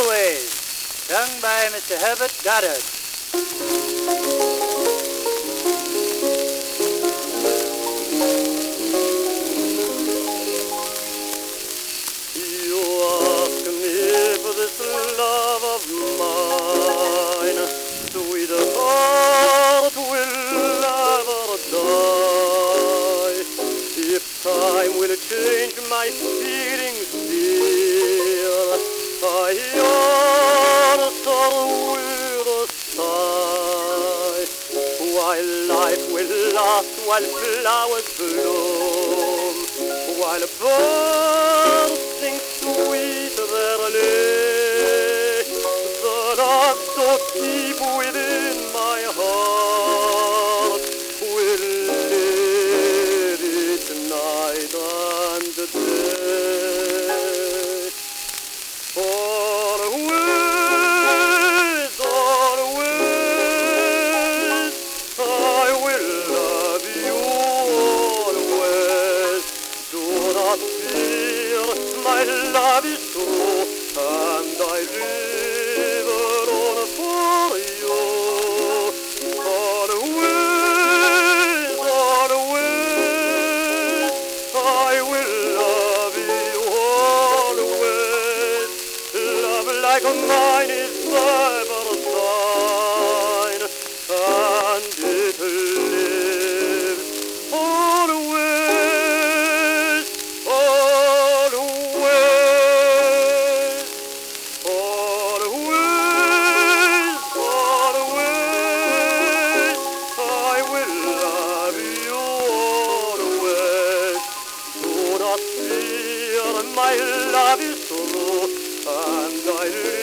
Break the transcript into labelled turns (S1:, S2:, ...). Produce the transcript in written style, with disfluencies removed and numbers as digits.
S1: Always, sung by Mr. Herbert Goddard.
S2: You ask me for this love of mine, sweetheart, will ever die? If time will change my feelings, dear, I answer with a sigh. While life will last, while flowers bloom, while birds sing sweet their lay, the love so deep within my heart will live each night and day. Always, always, I will love you always. Do not fear, my love is true, and I live on for you. Always, always, I will love you always. Love like mine is never thine, and it lives always, always, always, always. I will love you always. Do not fear, my love is true, and I